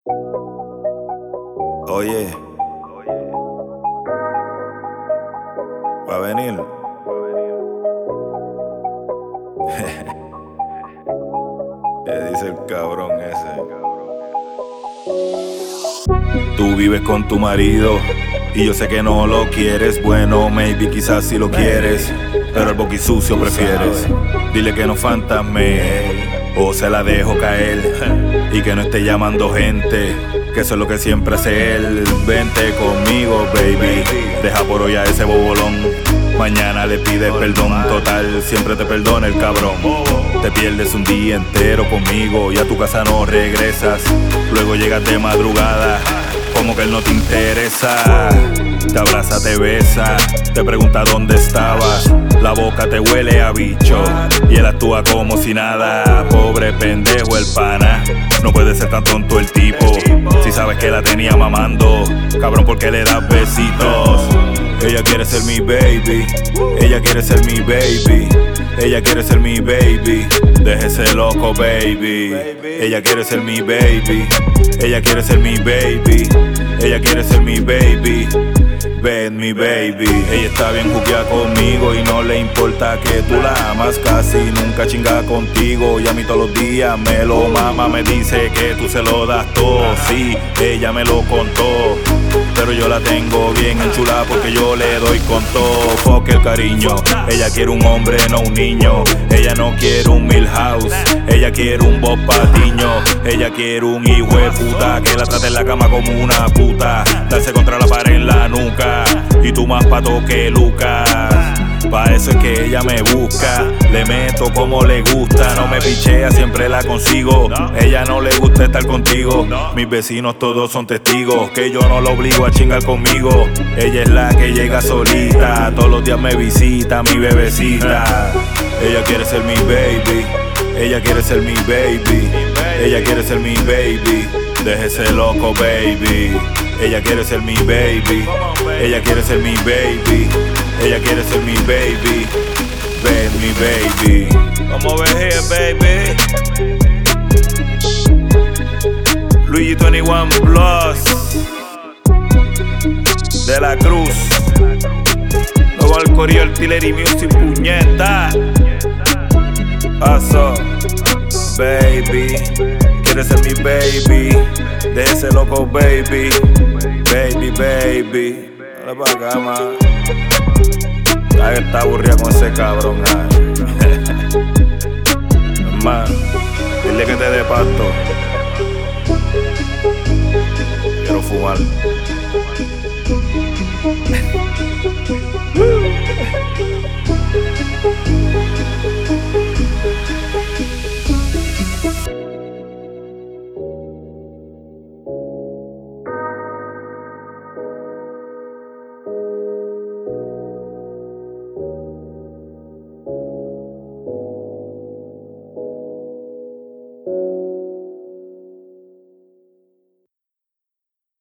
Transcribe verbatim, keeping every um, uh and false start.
Oye, va a venir. ¿Qué dice el cabrón ese? Tú vives con tu marido y yo sé que no lo quieres. Bueno, maybe quizás si lo quieres, pero el boqui sucio prefieres. Dile que no fantasme o se la dejo caer y que no esté llamando gente, que eso es lo que siempre hace él. Vente conmigo, baby, deja por hoy a ese bobolón. Mañana le pides perdón, total, siempre te perdona el cabrón. Te pierdes un día entero conmigo y a tu casa no regresas. Luego llegas de madrugada, como que él no te interesa. Te abraza, te besa, te pregunta dónde estabas. La boca te huele a bicho y él actúa como si nada. Pobre pendejo el pana, no puede ser tan tonto el tipo. Si sabes que la tenía mamando, cabrón, ¿por qué le das besitos? Ella quiere ser mi baby, ella quiere ser mi baby, ella quiere ser mi baby. Déjese loco, baby. Ella quiere ser mi baby, ella quiere ser mi baby, ella quiere ser mi baby. Ven mi baby. Ella está bien juqueada conmigo y no le importa que tú la amas. Casi nunca chinga contigo y a mí todos los días me lo mama. Me dice que tú se lo das todo, sí, ella me lo contó, pero yo la tengo bien enchulada porque yo le doy con todo. Fuck el cariño, ella quiere un hombre, no un niño. Ella no quiere un Milhouse, ella quiere un Bob Patiño. Ella quiere un hijo de puta que la trate en la cama como una puta, darse contra la pared en la nuca y tú más pato que Lucas. Pa' eso es que ella me busca, le meto como le gusta. No me pichea, siempre la consigo. Ella no le gusta estar contigo. Mis vecinos todos son testigos que yo no lo obligo a chingar conmigo. Ella es la que llega solita, todos los días me visita, mi bebecita. Ella quiere ser mi baby, ella quiere ser mi baby, ella quiere ser mi baby. Déjese loco, baby. Ella quiere ser mi baby, ella quiere ser mi baby, ella quiere ser mi baby. Ven mi baby. Come over here, baby. Luigi veintiuno Plus de la Cruz. Luego al Corillo Artillery Music, puñeta. Paso, baby. Quiere ser mi baby, déjese loco, baby. Baby, baby. Dale pa' acá, man. Ay, está aburrida con ese cabrón, man. Dile que te dé pasto. Quiero fumar.